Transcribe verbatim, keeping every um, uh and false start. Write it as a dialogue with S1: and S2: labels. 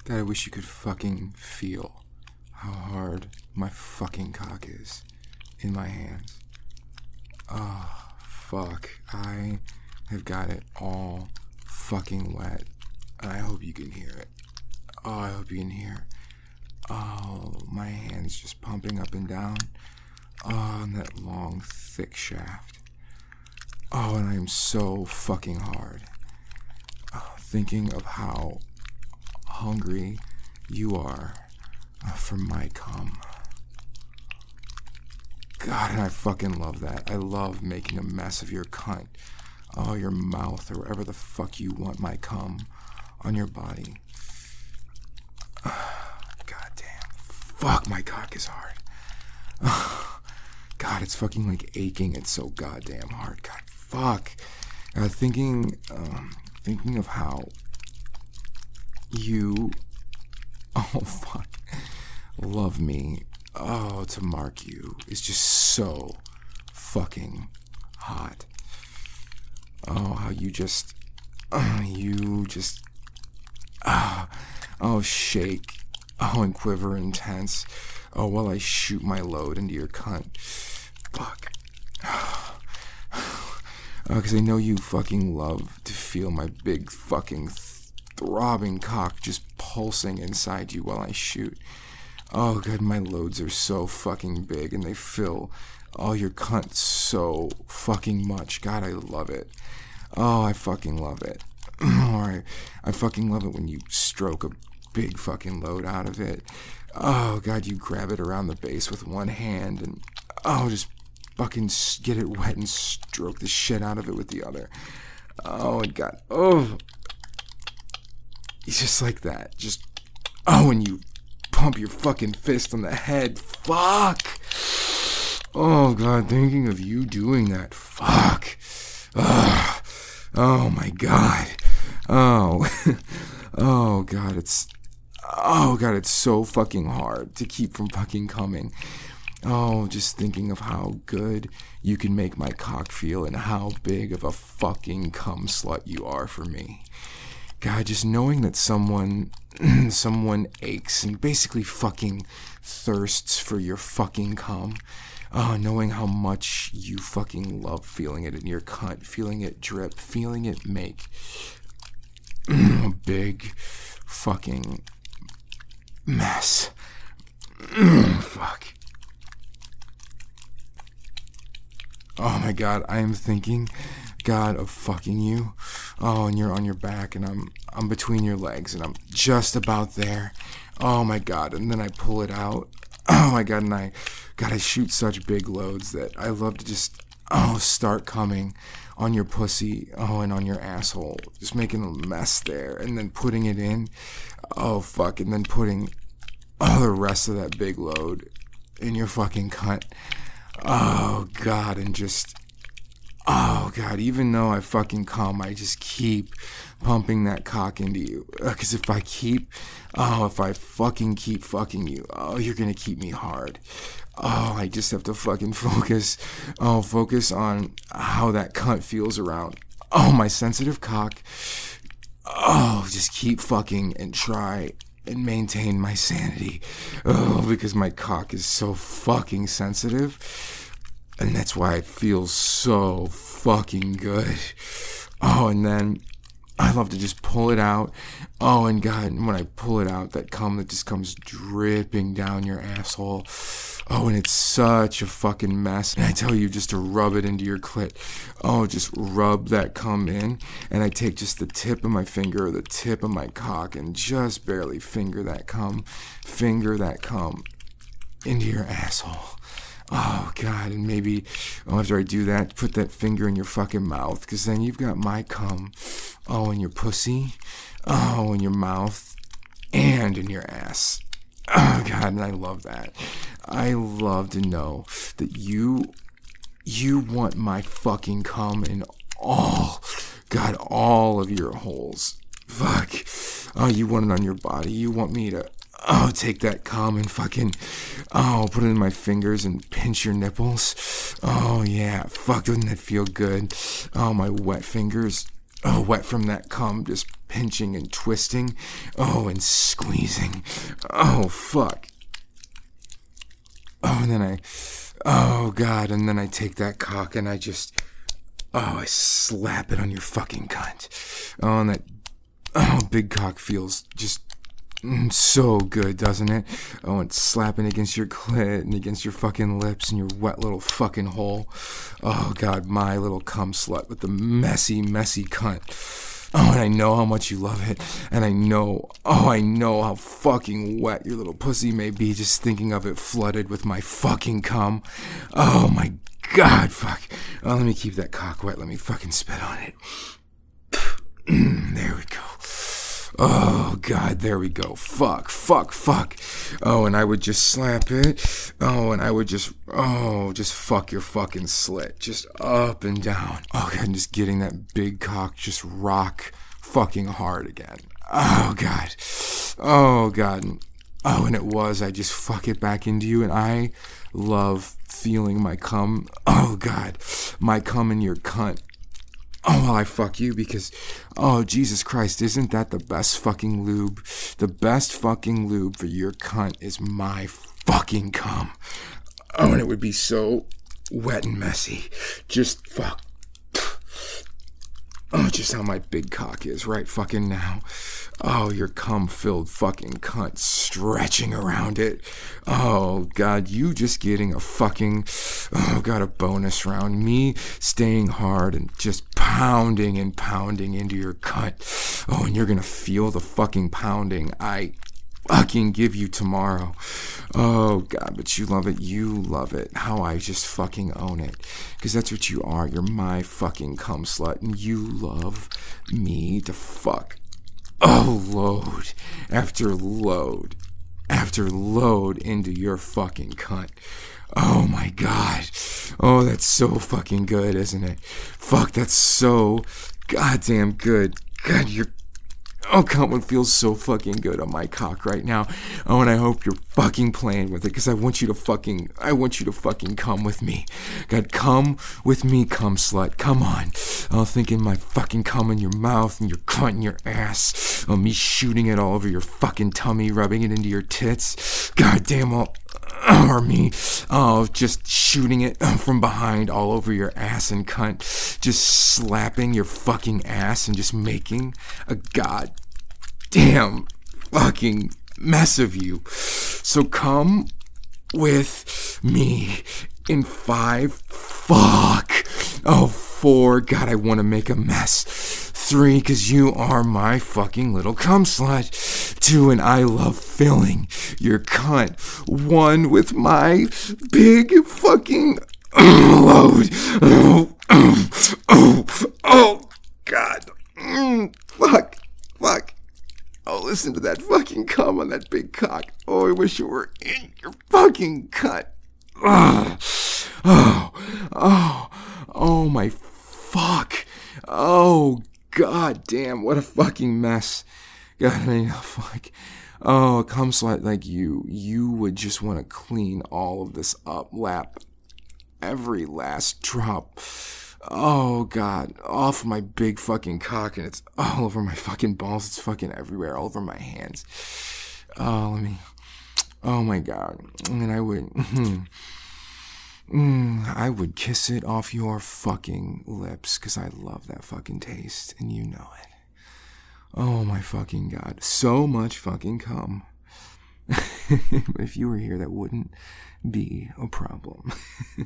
S1: God, I wish you could fucking feel how hard my fucking cock is in my hands. Oh, fuck. I have got it all fucking wet. And I hope you can hear it. Oh, I hope you can hear. Oh, my hands just pumping up and down. Oh, and that long, thick shaft. Oh, and I am so fucking hard. Oh, thinking of how hungry you are uh, for my cum. God, and I fucking love that. I love making a mess of your cunt. Oh, your mouth, or wherever the fuck you want my cum on your body. God damn. Fuck, my cock is hard. God, it's fucking like aching. It's so goddamn hard. God, fuck. Uh, thinking, um, thinking of how you, oh fuck, love me. Oh, to mark you is just so fucking hot. Oh, how you just, uh, you just, ah, uh, oh, shake, oh, and quiver intense. Oh, while I shoot my load into your cunt. Fuck. Because uh, I know you fucking love to feel my big fucking th- throbbing cock just pulsing inside you while I shoot. Oh, God, my loads are so fucking big and they fill all your cunt so fucking much. God, I love it. Oh, I fucking love it. I, I fucking love it when you stroke a big fucking load out of it. Oh, God, you grab it around the base with one hand and, oh, just fucking get it wet and stroke the shit out of it with the other. Oh, and God, oh. It's just like that. Just, oh, and you pump your fucking fist on the head. Fuck. Oh, God, thinking of you doing that. Fuck. Ugh. Oh, my God. Oh. Oh, God, it's... Oh, God, it's so fucking hard to keep from fucking coming. Oh, just thinking of how good you can make my cock feel and how big of a fucking cum slut you are for me. God, just knowing that someone, someone aches and basically fucking thirsts for your fucking cum. Oh, knowing how much you fucking love feeling it in your cunt, feeling it drip, feeling it make a big fucking mess. Fuck. Oh my God, I am thinking, God, of fucking you. Oh, and you're on your back and I'm I'm between your legs and I'm just about there. Oh my God, and then I pull it out. Oh my God, and I God, I shoot such big loads that I love to just oh start coming on your pussy, oh, and on your asshole, just making a mess there, and then putting it in. Oh fuck, and then putting oh the rest of that big load in your fucking cunt. Oh, God, and just, oh, God, even though I fucking come, I just keep pumping that cock into you. Because if I keep, oh, if I fucking keep fucking you, oh, you're going to keep me hard. Oh, I just have to fucking focus, oh, focus on how that cunt feels around, oh, my sensitive cock. Oh, just keep fucking and try and maintain my sanity. Oh, because my cock is so fucking sensitive. And that's why it feels so fucking good. Oh, and then I love to just pull it out. Oh, and God, when I pull it out, that cum that just comes dripping down your asshole. Oh, and it's such a fucking mess. And I tell you just to rub it into your clit. Oh, just rub that cum in. And I take just the tip of my finger or the tip of my cock and just barely finger that cum. Finger that cum into your asshole. Oh, God, and maybe oh, after I do that, put that finger in your fucking mouth. Because then you've got my cum. Oh, in your pussy. Oh, in your mouth. And in your ass. Oh, God, and I love that. I love to know that you, you want my fucking cum in all, God, all of your holes. Fuck. Oh, you want it on your body. You want me to, oh, take that cum and fucking, oh, put it in my fingers and pinch your nipples. Oh, yeah. Fuck, doesn't that feel good? Oh, my wet fingers. Oh, wet from that cum, just pinching and twisting. Oh, and squeezing. Oh, fuck. Oh, and then I, oh, God, and then I take that cock and I just, oh, I slap it on your fucking cunt. Oh, and that, oh, big cock feels just mm, so good, doesn't it? Oh, and slapping against your clit and against your fucking lips and your wet little fucking hole. Oh, God, my little cum slut with the messy, messy cunt. Oh, and I know how much you love it. And I know, oh, I know how fucking wet your little pussy may be just thinking of it flooded with my fucking cum. Oh, my God, fuck. Oh, let me keep that cock wet. Let me fucking spit on it. There we go. Oh, God, there we go. Fuck, fuck, fuck. Oh, and I would just slap it. Oh, and I would just, oh, just fuck your fucking slit. Just up and down. Oh, God, and just getting that big cock just rock fucking hard again. Oh, God. Oh, God. Oh, and it was. I just fuck it back into you, and I love feeling my cum. Oh, God. My cum in your cunt. Oh, well, I fuck you because, oh, Jesus Christ, isn't that the best fucking lube? The best fucking lube for your cunt is my fucking cum. Oh, and it would be so wet and messy. Just fuck. Oh, just how my big cock is right fucking now. Oh, your cum-filled fucking cunt stretching around it. Oh, God, you just getting a fucking, oh, God, a bonus round. Me staying hard and just pounding and pounding into your cunt. Oh, and you're gonna feel the fucking pounding I fucking give you tomorrow. Oh, God, but you love it. You love it. How I just fucking own it. Because that's what you are. You're my fucking cum slut, and you love me to fuck. Oh, load after load after load into your fucking cunt. Oh, my God. Oh, that's so fucking good, isn't it? Fuck, that's so goddamn good. God, you're... Oh, cunt one feels so fucking good on my cock right now. Oh, and I hope you're fucking playing with it, because I want you to fucking, I want you to fucking come with me. God, come with me, cum slut. Come on. Oh, thinking my fucking cum in your mouth and your cunt in your ass. Oh, me shooting it all over your fucking tummy, rubbing it into your tits. God damn, all... Or me, oh, just shooting it from behind all over your ass and cunt. Just slapping your fucking ass and just making a goddamn fucking mess of you. So come with me in five, fuck, oh, four, God, I want to make a mess. Three, because you are my fucking little cum slut. Two, and I love filling your cunt. One, with my big fucking load. Oh, oh, oh, oh, God. Mm, fuck, fuck. Oh, listen to that fucking cum on that big cock. Oh, I wish it were in your fucking cunt. Oh, oh, oh, oh, my fuck. Oh, God damn, what a fucking mess. God, I mean, fuck. Oh, a cum slut like you, you would just want to clean all of this up, lap every last drop. Oh, God, off my big fucking cock, and it's all over my fucking balls. It's fucking everywhere, all over my hands. Oh, let me, oh my God. And I would, Mm, I would kiss it off your fucking lips, because I love that fucking taste, and you know it. Oh my fucking God. So much fucking cum. But if you were here, that wouldn't be a problem.